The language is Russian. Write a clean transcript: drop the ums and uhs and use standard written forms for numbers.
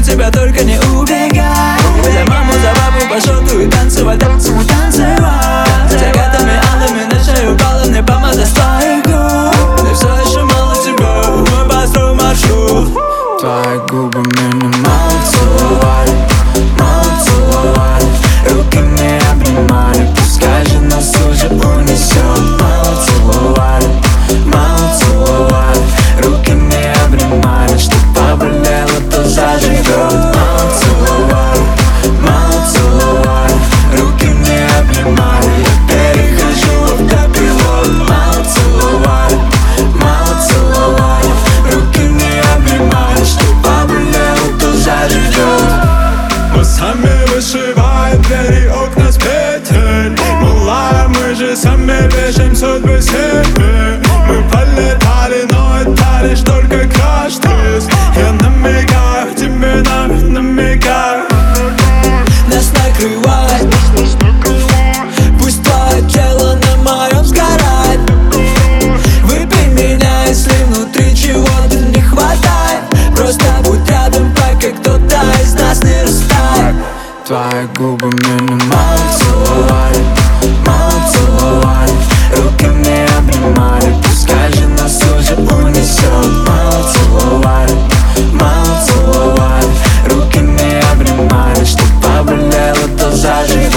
тебя, только не убегай. За маму, за папу пошел ты и танцевать, танцевать, танцевать. Закатами, алыми на шею упала мне помада с твоих губ. Мне все еще мало тебя, мы построим маршрут. Твои губы меня мало целовали, мало целовали. Руки не обнимали, пускай же нас уже унесет. Мало целовали, мало целовали. Руки не обнимали, что поболело, то заживет. Мало целовали, мало целовали. Руки не обнимали, я перехожу в автопилот. Мало целовали, мало целовали. Руки не обнимали, что поболело, то заживет. Мы сами вышиваем двери, окна с петель. Милая, мы же сами пишем судьбы себе. Мы полетали, но это лишь только краш-тест. Я намекаю, тебе намекаю. Нас накрывает, пусть твое тело на моем сгорает. Выпей меня, если внутри чего-то не хватает. Просто будь рядом, пока кто-то из нас не растает. Твои губы меня мало целовали, мало целовали. Руки не обнимали, пускай же нас уже унесет. Мало целовали, мало целовали. Руки не обнимали, что поболело, то заживет.